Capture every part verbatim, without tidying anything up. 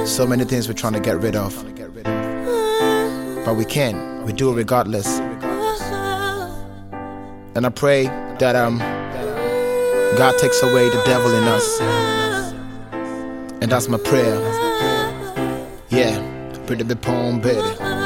So many things we're trying to get rid of, but we can't. We do it regardless. And I pray that um God takes away the devil in us. And that's my prayer. Yeah, pretty big poem, baby.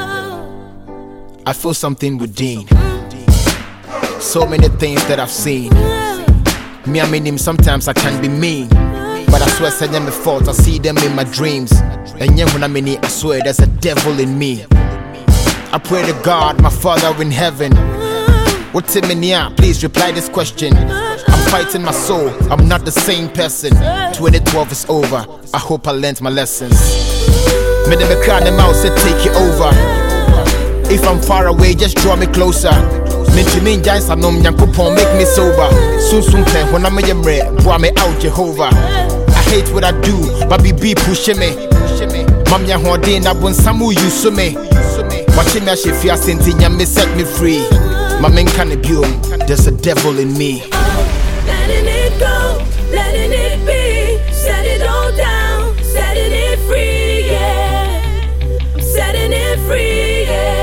I feel something with Dean. So many things that I've seen. Me, I mean him, sometimes I can be mean, but I swear I them fault. I see them in my dreams. And yeah, when I'm in it, I swear there's a devil in me. I pray to God, my Father in heaven. What's in me now? Please reply this question. I'm fighting my soul, I'm not the same person. twenty twelve is over, I hope I learned my lessons. Me them cry them out, say take it over. If I'm far away, just draw me closer. Minti min giants are numb, Yankupon make me sober. Soon soon ten, when I'm a yamre, boy me out Jehovah. I hate what I do, but be be pushing me. Mam ya hodin, I want some who you so me. Watching me, she feels since ya me set me free. My men can't be, there's a devil in me. Letting it go, letting it be. Set it all down, setting it free, yeah. I'm setting it free,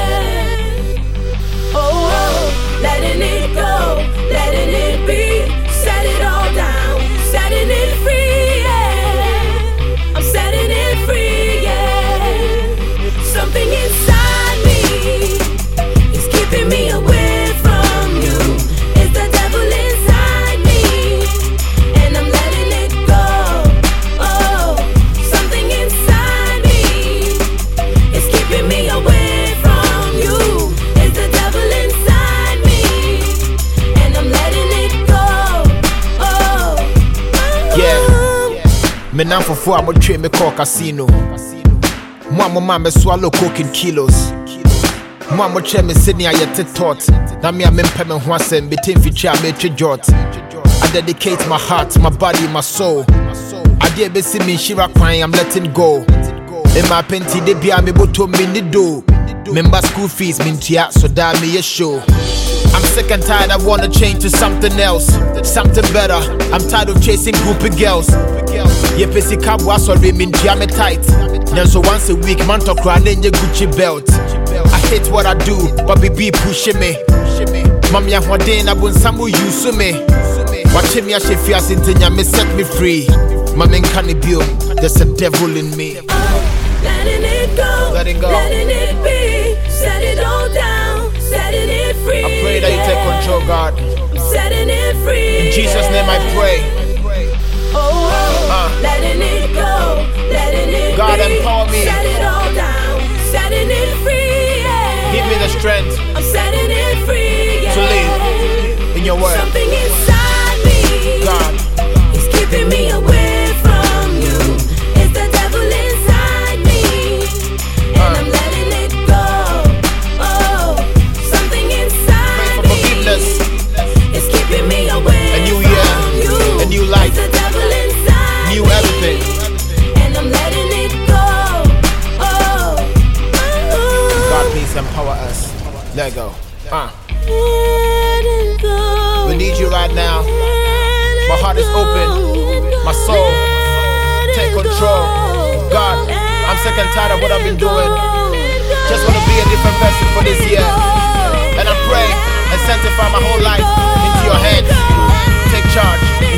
yeah. Oh, oh, letting it go, letting it be. Set it all down, setting it free, yeah. I'm setting it free, yeah. Something inside me is keeping me away. Me nan for four, I'm train me call casino. Mama mama swallow coke in kilos. Mama train me sydney I yet thought. Now me a mempe me who send me team feature me jot. I dedicate my heart, my body, my soul. I dare be see me shira crying, I'm letting go. In my penty they be a me boto me ni do. Member school fees mintia, so that me a show. I'm sick and tired, I wanna change to something else, something better. I'm tired of chasing groupie girls. Yeah, pesi kabwa sorry mintia me tight. Then so once a week, man talk around in your Gucci belt. I hate what I do, but be pushing me. Mami ya hodin, I want some who use me. Watching me, I should feel since me set me free. Mami can't be, there's a devil in me. Letting it go, letting go, letting it be. Set it all down, setting it free. I pray that you take control, God. Setting it free. In Jesus' name I pray. Oh, oh uh, letting it go, letting it God be. Empower me. Set it all down, setting it free. Yeah. Give me the strength. I'm setting it free. Yeah. To live in your word. Something inside me, God, is keeping me away from you. It's the devil inside me, and uh, I'm letting it go. Oh, something inside pray for forgiveness. me is keeping me away a new year, from you. A new life, it's the devil inside new everything, me, and I'm letting it go. Oh, oh. God please empower us. Let go. Uh. We need you right now. My heart is open. My soul. Take control. God, I'm sick and tired of what I've been doing. Just want to be a different person for this year. And I pray and sanctify my whole life into your hands. Take charge.